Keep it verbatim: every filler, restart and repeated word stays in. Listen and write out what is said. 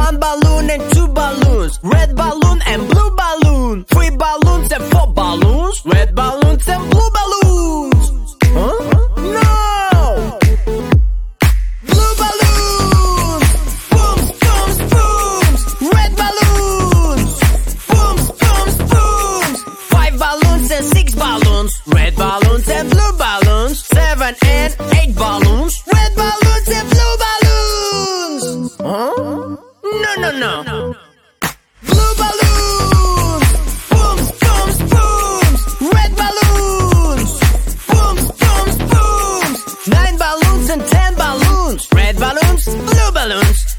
One balloon and two balloons, red balloon and blue balloon. Three balloons and four balloons, red balloons and blue balloons. Huh? No! Blue balloons! Booms, booms, booms! Red balloons! Booms, booms, booms! Five balloons and six balloons, red balloons and blue balloons. Seven and eight balloons, red balloons and blue balloons. Huh? No, no, no. Blue balloons! Booms, booms, booms! Red balloons! Booms, booms, booms! Nine balloons and ten balloons. Red balloons, blue balloons.